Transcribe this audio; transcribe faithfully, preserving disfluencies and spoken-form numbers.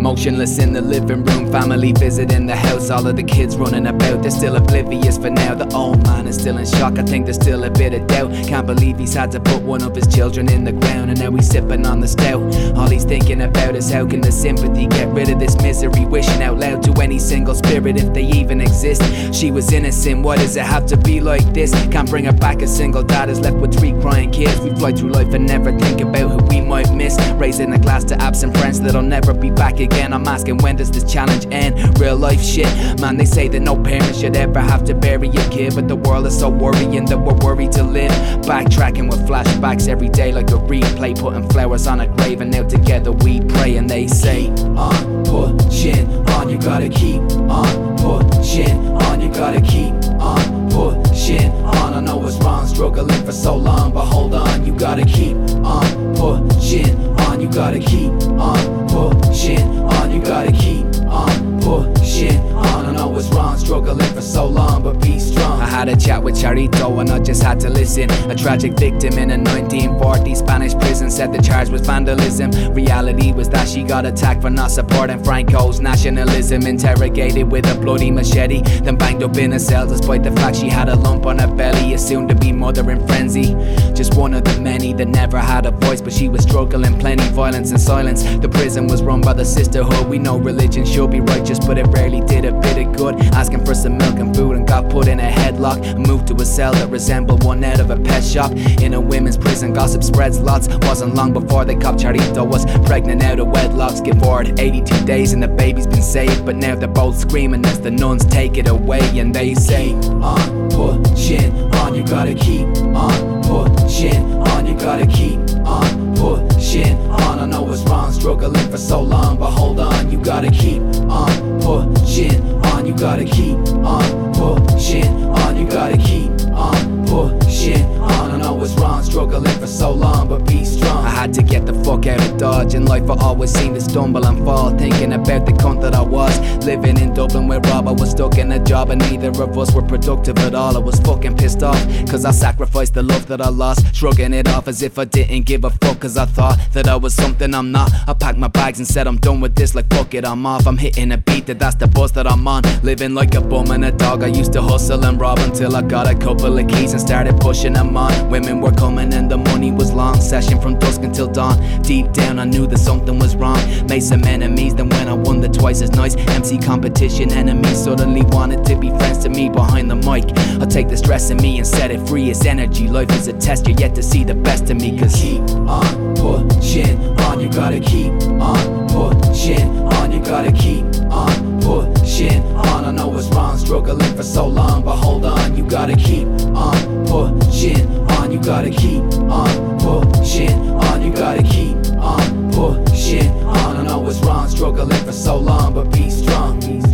motionless in the living room, family visiting the house, all of the kids running about. They're still oblivious for now, the old man is still in shock. I think there's still a bit of doubt. Can't believe he's had to put one of his children in the ground, and now he's sipping on the stout. All he's thinking about is how can the sympathy get rid of this misery, wishing out loud to any single spirit if they even exist. She was innocent, why does it have to be like this? Can't bring her back, a single dad is left with three crying kids. We fly through life and never think about who we might miss, raising a glass to absent friends that'll never be back again. I'm asking, when does this challenge end? Real life shit, man, they say that no parent should ever have to bury a kid, but the world is so worrying that we're worried to live. Backtracking with flashbacks every day like a replay, putting flowers on a grave, and now together we pray. And they say, on, pushing on, you gotta keep on pushing on, you gotta keep on pushing on. I know it's wrong, struggling for so long, but hold on, you gotta keep on pushing on, you gotta keep on pushing on, you gotta keep on pushing on. I know it's wrong, struggling for so long, but be strong. I had a chat with Charito and I just had to listen. A tragic victim in a nineteen forties Spanish prison said the charge was vandalism. Reality was that she got attacked for not supporting Franco's nationalism. Interrogated with a bloody machete, then banged up in a cell despite the fact she had a lump on her belly. A soon-to-be mother in frenzy, just one of the many that never had a voice, but she was struggling plenty. Violence and silence, the prison was run by the sisterhood. We know religion should be righteous, but it rarely did a bit of good. Asking for some milk and food and got put in a headlock. Moved to a cell that resembled one out of a pet shop. In a women's prison, gossip spreads lots. Wasn't long before they caught Charito was pregnant out of wedlock. Skip forward eighty-two days and the baby's been saved, but now they're both screaming as the nuns take it away. And they say, on, pushing on, you gotta keep on pushing on, you gotta keep on pushing on. I know it's wrong, struggling for so long, but hold on, you gotta keep on pushing on, you gotta keep on pushing on, you gotta keep on pushing on. I know it's wrong, struggling for so long, but be strong. I had to get the fuck out of Dodge. In life I always seemed to stumble and fall, thinking about the cunt that I was. Living in Dublin with Rob, I was stuck in a job and neither of us were productive at all. I was fucking pissed off, cause I sacrificed the love that I lost, shrugging it off as if I didn't give a fuck, cause I thought that I was something I'm not. I packed my bags and said I'm done with this, like fuck it, I'm off. I'm hitting a beat that that's the buzz that I'm on. Living like a bum and a dog, I used to hustle and rob until I got a couple of keys and started pushing them on. Women were coming and the money was long, session from dusk until dawn. Deep down I knew that something was wrong. Made some enemies, then when I won the twice as nice M C competition, enemies suddenly wanted to be friends to me behind the mic. I take the stress in me and set it free. It's energy, life is a test, you're yet to see the best of me. Cause keep on pushing on, you gotta keep on pushing on, you gotta keep on pushing on. I know it's wrong, struggling for so long, but hold on, you gotta keep on pushing on, you gotta keep on pushing on, you gotta keep on pushing on. I know it's wrong, struggling for so long, but be strong.